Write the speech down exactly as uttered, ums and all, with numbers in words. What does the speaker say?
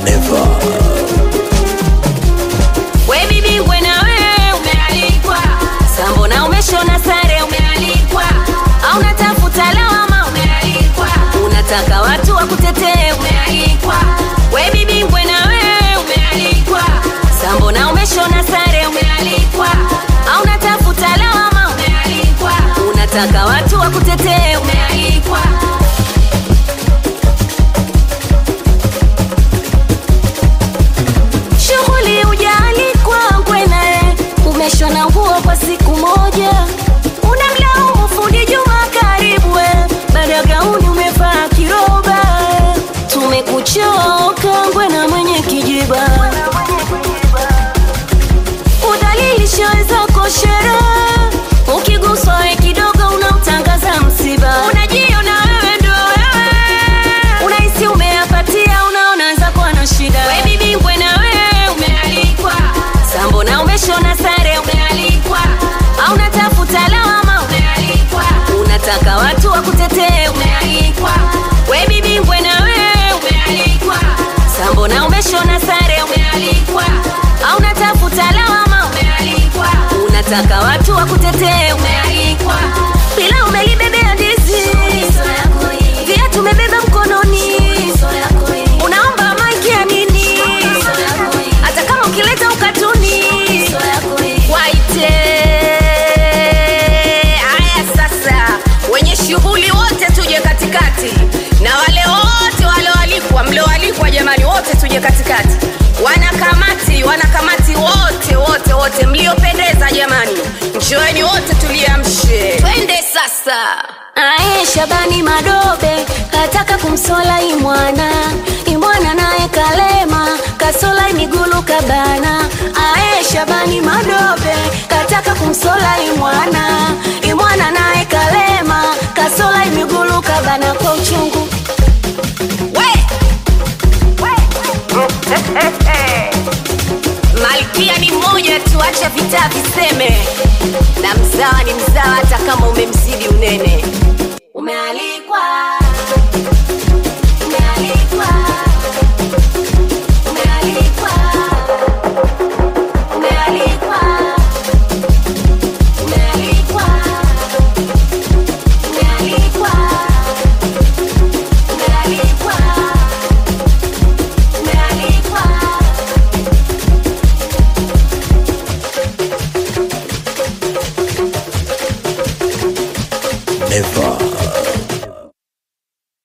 never. We bibi ngwena we umealikwa, sambo na umeshona sare umealikwa, au unatafuta lawama umealikwa, unataka watu wakutetee umealikwa. We bibi ngwena we umealikwa, sambo na umeshona sare umealikwa, au unatafuta lawama umealikwa, unataka watu wakutetee umealikwa. Shughuli hujaalikwa ngwena, umeshona nguo kwa siku moja, unamlaumu fundi Juma karibu we, baada gauni umevaa kiroba. Tumekuchoka ngwena mwenye kijiba, udhalilisha wenzako sherehe, ukiguswa we kidogo unautangaza msiba. Unajiona wewe ndo wewe, unahisi umeyapatia, unaona zako ana shida. We bibi ngwena we umealikwa, sambo na umeshona sare umealikwa, au unatafuta lawama umealikwa, unataka watu wakutetee umealikwa. We bibi ngwena we umealikwa, sambo na umeshona sare umealikwa, au unatafuta lawama umealikwa, unataka watu wakutetee umealikwa. Bila umelibebea ndizi, viatu umebeba mkononi, unaomba maiki ya nini? Hata kama ukileta ukatuni waite. Haya sasa, wenye shughuli wote tuje katikati, na wale wote walioalikwa, mlioalikwa jamani, wote tuje katikati. Wanakamati, wanakamati wote wote wote mliopendeza jamani, njoeni wote tuliamshe. Twende sasa. Ae Shabani Madobe kataka kumsola imwana, imwana naye kalema kasola migulu kabana. Ae Shabani Madobe kataka kumsola imwana, imwana naye kalema kasola migulu kabana kwa uchungu. We Malkia ni moja tu, acha vita viseme, na mzawa ni mzawa hata kama umemzidi unene.